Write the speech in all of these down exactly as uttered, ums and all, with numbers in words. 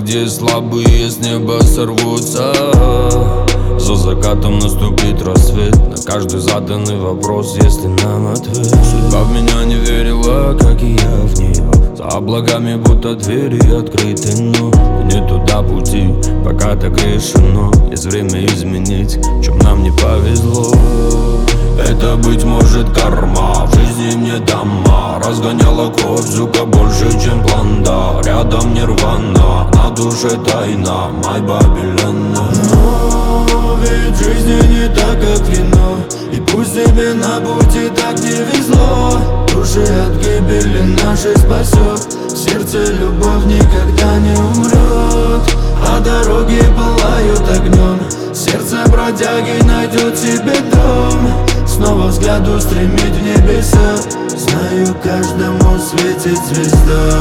где слабые с неба сорвутся. За закатом наступит рассвет. На каждый заданный вопрос, если нам ответ. Судьба в меня не верила, как и я в нее. За облаками будто двери открыты, но не туда пути, пока так решено. Есть время изменить, в чем нам не повезло. Это, быть может, карма. В жизни мне дома разгоняла кровь, звука больше, чем план, да. Рядом нирвана, на душе тайна, май Бабилена. Но ведь в жизни не так, как вино. И пусть тебе на пути так не везло, души от гибели нашей спасет. В сердце любовь никогда не умрет, а дороги пылают огнем. Сердце бродяги найдет себе дом, снова взгляд устремить в небеса. Знаю, каждому светит звезда.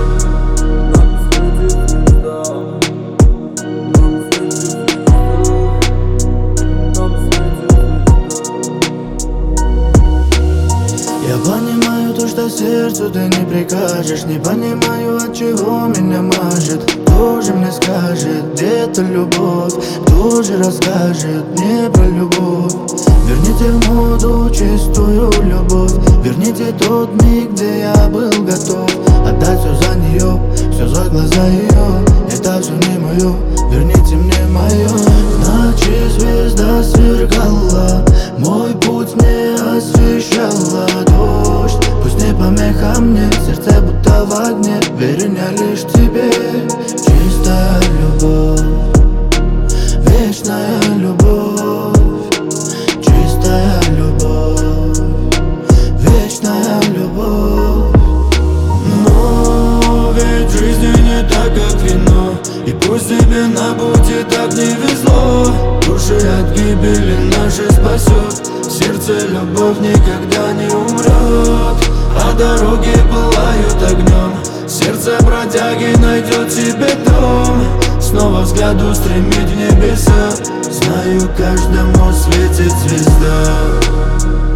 Я понимаю то, что сердцу ты не прикажешь. Не понимаю, от чего меня мажет. Кто же мне скажет, где эта любовь? Кто же расскажет мне про любовь? Верните в моду чистую любовь. Верните тот миг, где я был готов отдать все за нее, все за глаза ее. Это все не мое, верните мне мое. Значит, звезда сверкала, мой путь не освещала. Дождь, пусть не помеха мне, сердце будто в огне. Верю не лишь тебе, чистая любовь, вечная любовь. Чистая любовь, вечная любовь. Но ведь в жизни не так, как вино. И пусть тебе на пути так не везло, души от гибели нашей спасет. В сердце любовь никогда не умрет, а дороги пылают огнем. Сердце бродяги найдет себе дом, снова взгляд устремить в небеса. Знаю, каждому светит звезда.